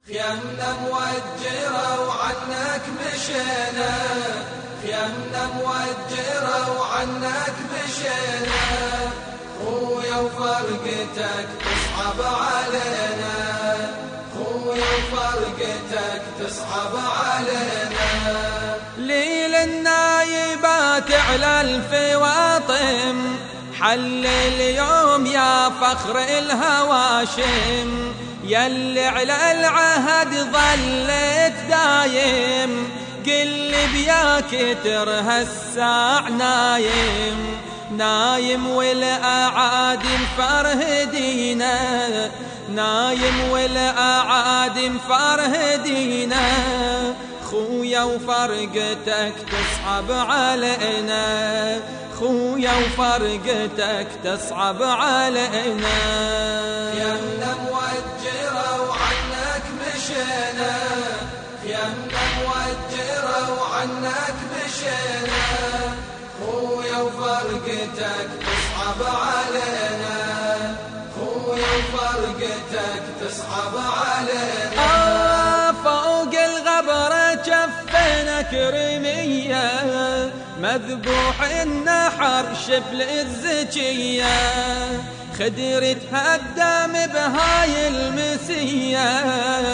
خيامنا موجرة وعنك مشينا، خيامنا موجرة وعنك مشينا، خويا وفرقتك تصعب علينا، خويا وفرقتك تصعب علينا. ليل النايبات على الفواطم حل اليوم يا فخر الهواشم، يلي على العهد ظلت دايم، قل بياك ترى الساع نايم، نايم والأعادي مفرهدينا، نايم والأعادي مفرهدينا، خويا وفرقتك تصعب علينا، خويا وفرقتك تصعب علينا. خيامنا موجرة وعنك مشينا، خيامنا موجرة وعنك مشينا، خويا وفرقتك تصعب علينا، خويا وفرقتك تصعب علينا. فوق الغبرة جفنا كرمية، مذبوح النحر شبل الزكية، خدر تهدم بهاي المسية،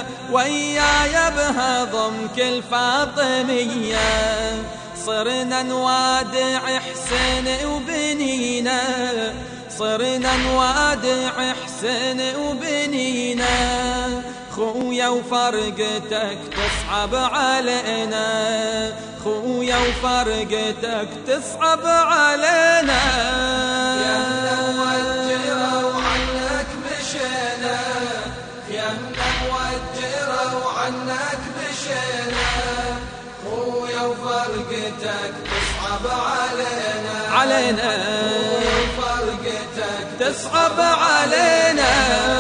وياي بها ضمك الفاطمية، صرنا نوادع حسين وبنينا، صرنا نوادع حسين وبنينا، خويا وفرقتك تصعب علينا، خويا وفرقتك تصعب علينا. خيامنا موجرة وعنك مشينا، خيامنا موجرة وعنك مشينا، خويا وفرقتك تصعب علينا، علينا خويا وفرقتك تصعب علينا.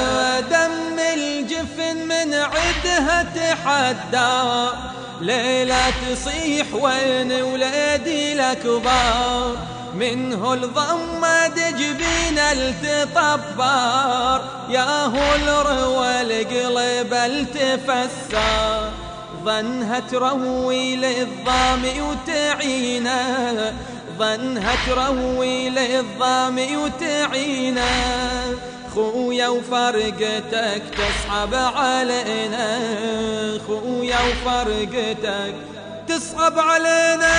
دم الجفن من عدها تحدى، ليلة تصيح وين ولادي الأكبار، منه الضمة جبين التطبر، ياهو الروى القلب التفسر، ظنها تروي للظامي وتعينا، ظنها تروي للظامي وتعينا، خويا وفرقتك تصعب علينا، خويا وفرقتك تصعب علينا.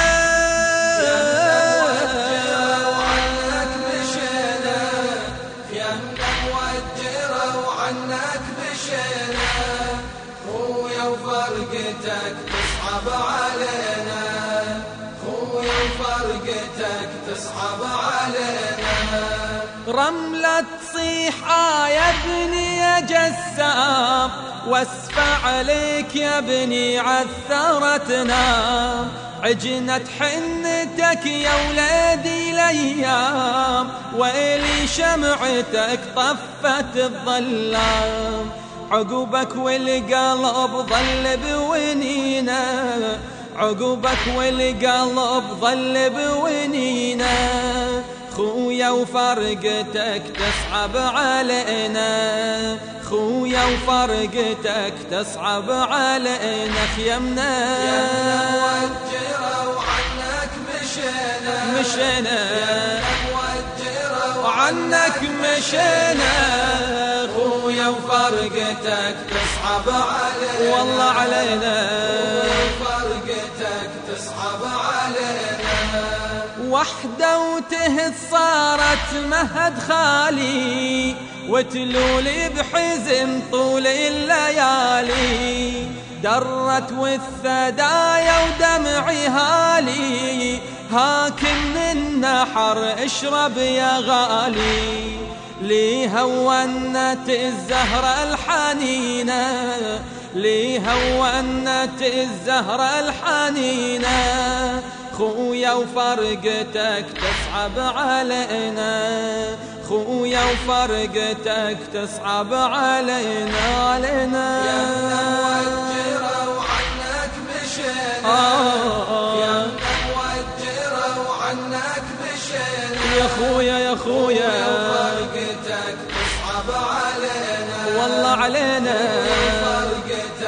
وعنك مشينا، خيامنا موجرة وعنك مشينا، خويا وفرقتك تصعب علينا، خويا وفرقتك تصعب علينا. رملة تصيح يا ابني يا جسام، واسفع عليك يا ابني عثرتنا، عجنت حنتك يا ولادي الايام، ويلي شمعتك طفت الظلام، عقبك والقلب ظل بونينا، عقبك والقلب ظل بونينا، خويا وفرقتك تصعب علينا، خويا وفرقتك تصعب علينا. خيامنا موجرة وعنك مشينا، مشينا موجرة وعنك مشينا، خويا وفرقتك تصعب علينا، والله علينا وفرقتك تصعب علينا. وحدة وتهت صارت مهد خالي، وتلولي بحزن طول الليالي، درت والثدايا ودمعي هالي، هاك من النحر اشرب يا غالي، لي هونت الزهرة الحنينة، لي هونت الزهرة الحنينة، خويا وفرقتك تصعب علينا، خويا وفرقتك تصعب علينا، علينا. خيامنا موجرة وعنك مشينا، خيامنا موجرة وعنك مشينا، يا خويا يا خويا وفرقتك تصعب علينا، والله علينا وفرقتك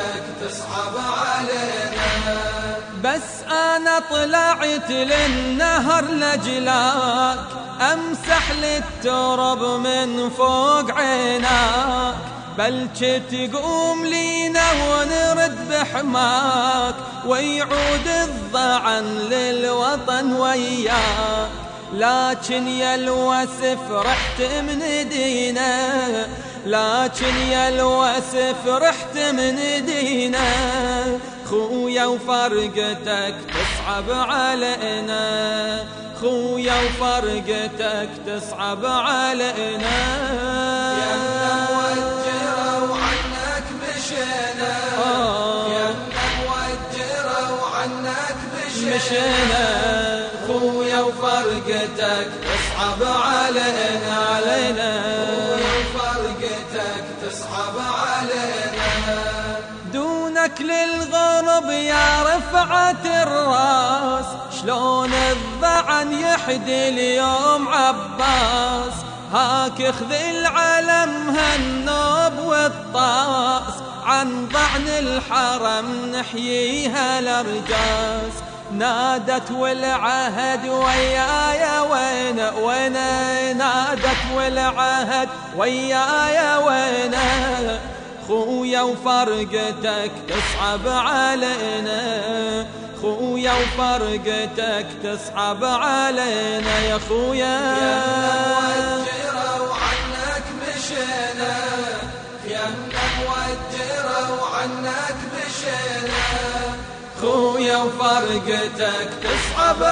تصعب علينا. بس أنا طلعت للنهر لجلاك أمسح للترب من فوق عيناك، بلش تقوم لينا ونرد بحماك ويعود الضعن للوطن وياك. لكن يا الوسف رحت من دينا، لكن يا الوسف رحت من دينا، خويا وفرقتك تصعب علينا، خويا وفرقتك تصعب علينا. يا موجرة وعنك مشينا، يا موجرة وعنك مشينا، خويا وفرقتك تصعب علينا علينا، خويا وفرقتك تصعب علينا. دونك للغرب يا رفعة الراس، شلون الضعن يحدي اليوم عباس، هاك اخذ العلم هالنوب والطاس، عن ضعن الحرم نحييها الارجاس. نادت والعهد ويايا وين وين، نادت والعهد ويايا وين، خويا وفرقتك تصعب علينا، خويا وفرقتك تصعب علينا يا خويا. يا موجرة وعنك مشينا، يا موجرة وعنك مشينا، خويا وفرقتك تصعب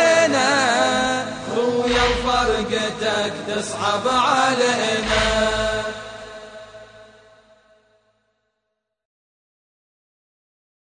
علينا، خويا وفرقتك تصعب علينا.